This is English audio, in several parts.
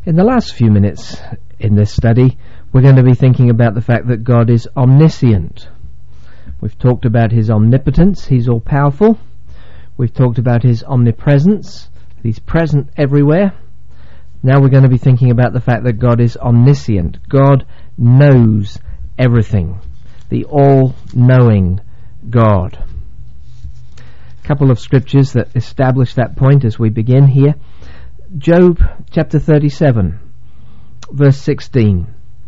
In the last few minutes in this study, we're going to be thinking about the fact that God is omniscient. We've talked about his omnipotence, he's all-powerful. We've talked about his omnipresence, he's present everywhere. Now we're going to be thinking about the fact that God is omniscient. God knows everything. The all-knowing God. A couple of scriptures that establish that point as we begin here. Job chapter 37, verse 16.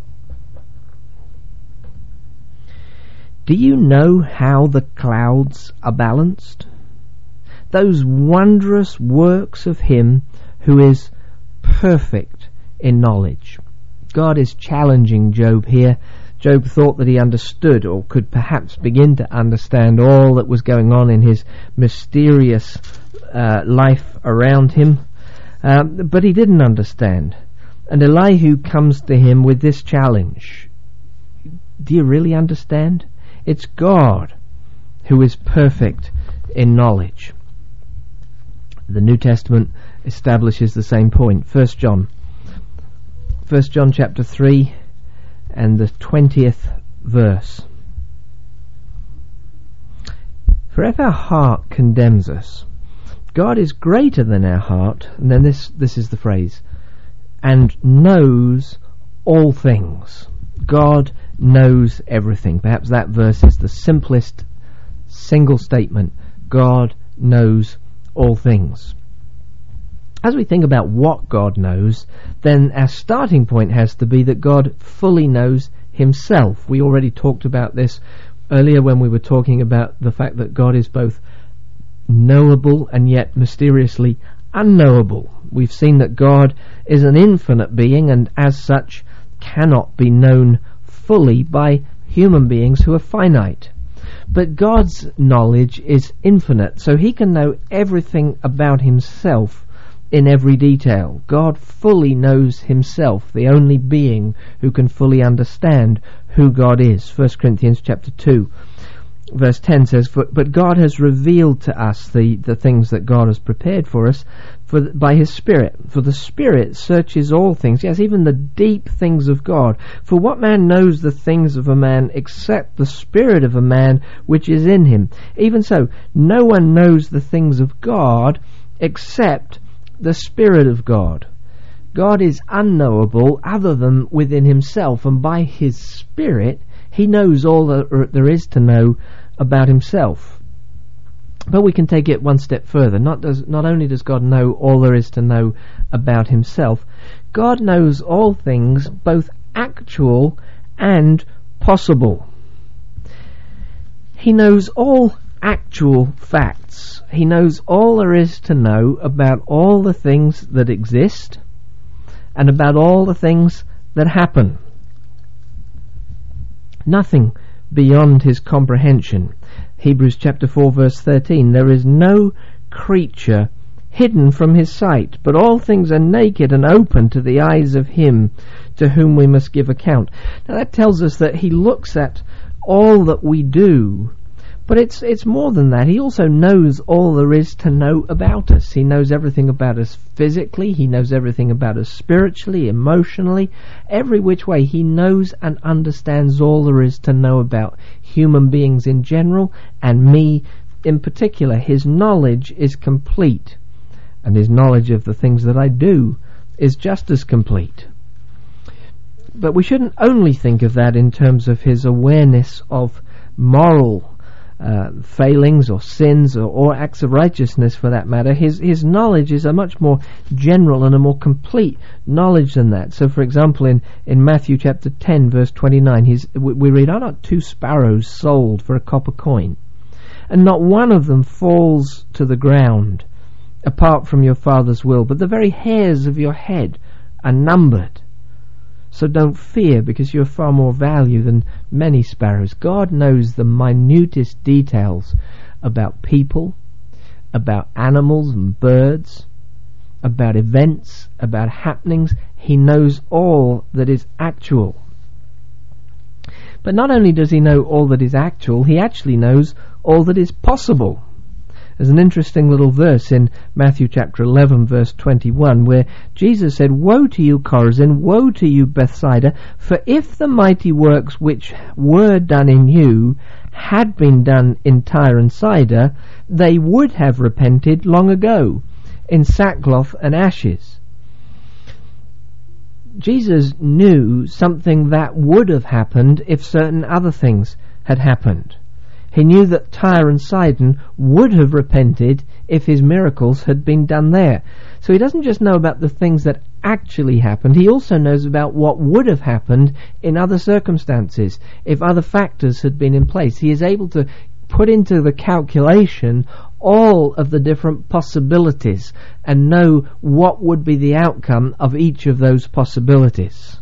Do you know how the clouds are balanced? Those wondrous works of him who is perfect in knowledge. God is challenging Job here. Job thought that he understood, or could perhaps begin to understand, all that was going on in his mysterious life around him, but he didn't understand. And Elihu comes to him with this challenge. Do you really understand? It's God who is perfect in knowledge. The New Testament establishes the same point. 1 John chapter 3 and the 20th verse. For if our heart condemns us, God is greater than our heart, and then this is the phrase, and knows all things. God knows everything. Perhaps that verse is the simplest single statement. God knows all things. As we think about what God knows, then our starting point has to be that God fully knows himself. We already talked about this earlier when we were talking about the fact that God is both knowable and yet mysteriously unknowable. We've seen that God is an infinite being and as such cannot be known fully by human beings who are finite. But God's knowledge is infinite, so he can know everything about himself in every detail. God fully knows himself, the only being who can fully understand who God is. 1 Corinthians chapter 2 verse 10 says, But God has revealed to us the things that God has prepared for us by his Spirit. For the Spirit searches all things, yes, even the deep things of God. For what man knows the things of a man except the spirit of a man which is in him? Even so, no one knows the things of God except the Spirit of God. God is unknowable other than within himself, and by his Spirit he knows all that there is to know about himself. But we can take it one step further. Not only does God know all there is to know about himself, God knows all things, both actual and possible. He knows all actual facts. He knows all there is to know about all the things that exist and about all the things that happen. Nothing beyond his comprehension. Hebrews chapter 4 verse 13, there is no creature hidden from his sight, but all things are naked and open to the eyes of him to whom we must give account. Now that tells us that he looks at all that we do, but it's more than that. He also knows all there is to know about us. He knows everything about us physically, he knows everything about us spiritually, emotionally, every which way. He knows and understands all there is to know about human beings in general, and me in particular. His knowledge is complete, and his knowledge of the things that I do is just as complete. But we shouldn't only think of that in terms of his awareness of moral failings or sins or acts of righteousness for that matter. His knowledge is a much more general and a more complete knowledge than that. So for example in Matthew chapter 10 verse 29 we read, Are not 2 sparrows sold for a copper coin, and not one of them falls to the ground apart from your Father's will, but the very hairs of your head are numbered. So don't fear, because you're far more value than many sparrows. God knows the minutest details about people, about animals and birds, about events, about happenings. He knows all that is actual. But not only does he know all that is actual, he actually knows all that is possible. There's an interesting little verse in Matthew chapter 11 verse 21 where Jesus said, "Woe to you, Chorazin, woe to you, Bethsaida, for if the mighty works which were done in you had been done in Tyre and Sidon, they would have repented long ago in sackcloth and ashes." Jesus knew something that would have happened if certain other things had happened. He knew that Tyre and Sidon would have repented if his miracles had been done there. So he doesn't just know about the things that actually happened, he also knows about what would have happened in other circumstances, if other factors had been in place. He is able to put into the calculation all of the different possibilities and know what would be the outcome of each of those possibilities.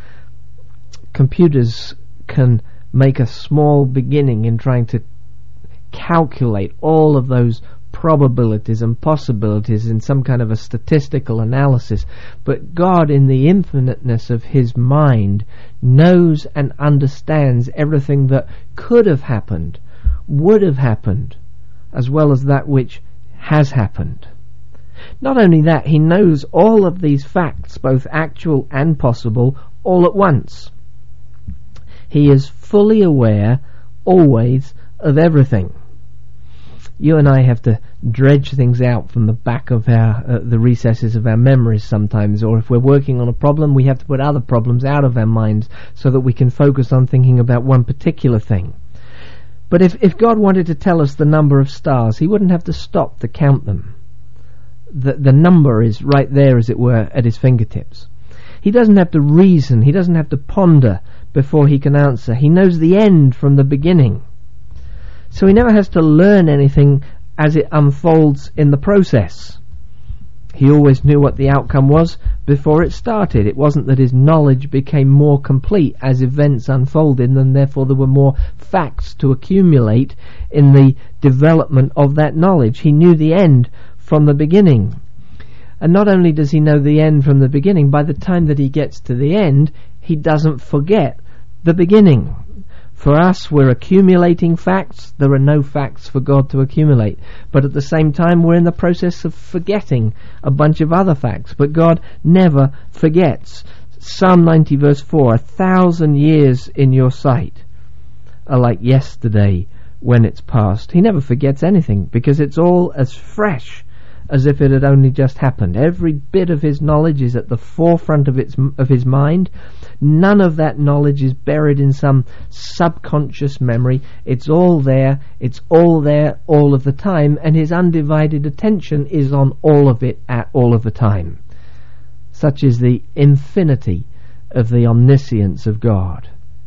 Computers can make a small beginning in trying to calculate all of those probabilities and possibilities in some kind of a statistical analysis, but God, in the infiniteness of his mind, knows and understands everything that could have happened, would have happened, as well as that which has happened. Not only that, he knows all of these facts, both actual and possible, all at once. He is fully aware, always, of everything. You and I have to dredge things out from the back of the recesses of our memories sometimes, or if we're working on a problem, we have to put other problems out of our minds so that we can focus on thinking about one particular thing. But if God wanted to tell us the number of stars, he wouldn't have to stop to count them. The number is right there, as it were, at his fingertips. He doesn't have to reason, he doesn't have to ponder before he can answer. He knows the end from the beginning. So he never has to learn anything as it unfolds in the process. He always knew what the outcome was before it started. It wasn't that his knowledge became more complete as events unfolded, and therefore there were more facts to accumulate in the development of that knowledge. He knew the end from the beginning. And not only does he know the end from the beginning, by the time that he gets to the end, he doesn't forget the beginning. For us, we're accumulating facts. There are no facts for God to accumulate. But at the same time, we're in the process of forgetting a bunch of other facts. But God never forgets. Psalm 90 verse 4, 1,000 years in your sight are like yesterday when it's past. He never forgets anything because it's all as fresh as if it had only just happened. Every bit of his knowledge is at the forefront of his mind. None of that knowledge is buried in some subconscious memory. It's all there all of the time, and his undivided attention is on all of it at all of the time. Such is the infinity of the omniscience of God.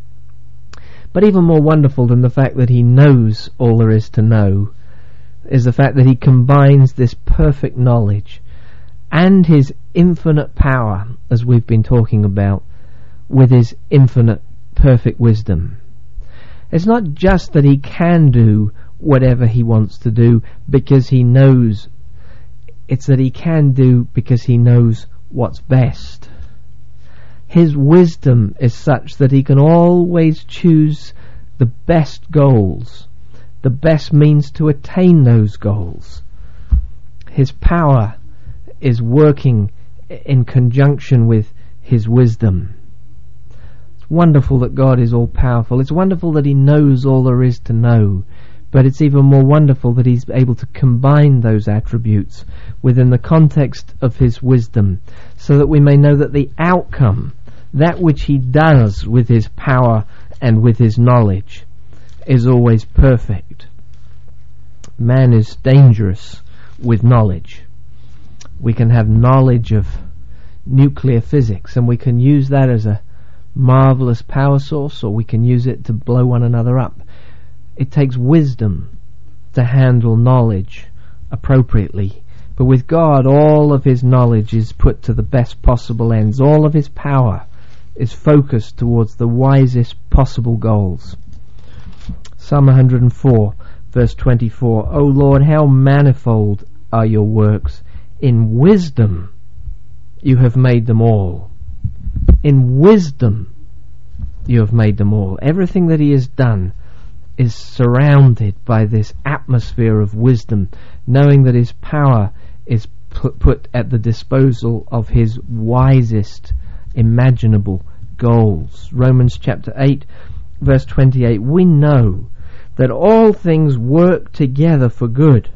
But even more wonderful than the fact that he knows all there is to know is the fact that he combines this perfect knowledge and his infinite power, as we've been talking about, with his infinite perfect wisdom. It's not just that he can do whatever he wants to do because he knows. It's that he can do because he knows what's best. His wisdom is such that he can always choose the best goals, the best means to attain those goals. His power is working in conjunction with his wisdom. It's wonderful that God is all powerful. It's wonderful that he knows all there is to know. But it's even more wonderful that he's able to combine those attributes within the context of his wisdom, so that we may know that the outcome, that which he does with his power and with his knowledge, is always perfect. Man is dangerous with knowledge. We can have knowledge of nuclear physics, and we can use that as a marvelous power source, or we can use it to blow one another up. It takes wisdom to handle knowledge appropriately. But with God, all of his knowledge is put to the best possible ends. All of his power is focused towards the wisest possible goals. Psalm 104 verse 24, O Lord, how manifold are your works. In wisdom you have made them all. In wisdom you have made them all. Everything that he has done is surrounded by this atmosphere of wisdom, knowing that his power is put at the disposal of his wisest imaginable goals. Romans chapter 8 verse 28, we know that all things work together for good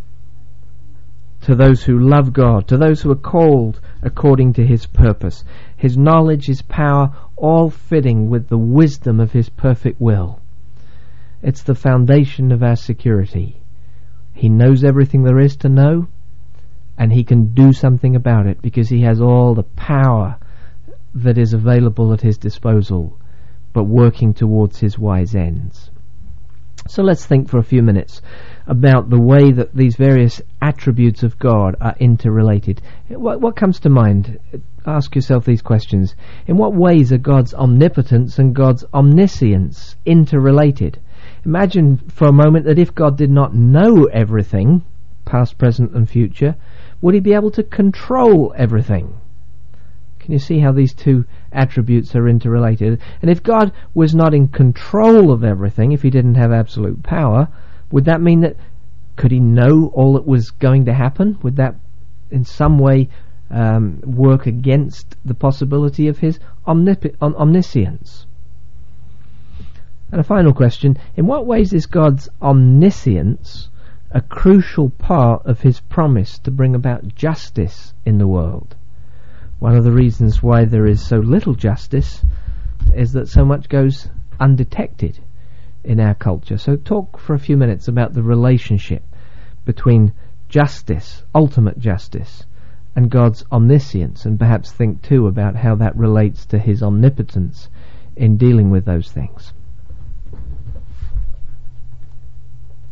to those who love God, to those who are called according to his purpose. His knowledge, his power, all fitting with the wisdom of his perfect will. It's the foundation of our security. He knows everything there is to know, and he can do something about it because he has all the power that is available at his disposal, but working towards his wise ends. So let's think for a few minutes about the way that these various attributes of God are interrelated. What comes to mind? Ask yourself these questions. In what ways are God's omnipotence and God's omniscience interrelated? Imagine for a moment that if God did not know everything, past, present and future, would he be able to control everything? Can you see how these two attributes are interrelated? And if God was not in control of everything, if he didn't have absolute power, would that mean that could he know all that was going to happen? Would that in some way work against the possibility of his omniscience? And a final question, in what ways is God's omniscience a crucial part of his promise to bring about justice in the world? One of the reasons why there is so little justice is that so much goes undetected in our culture. So talk for a few minutes about the relationship between justice, ultimate justice, and God's omniscience, and perhaps think too about how that relates to his omnipotence in dealing with those things.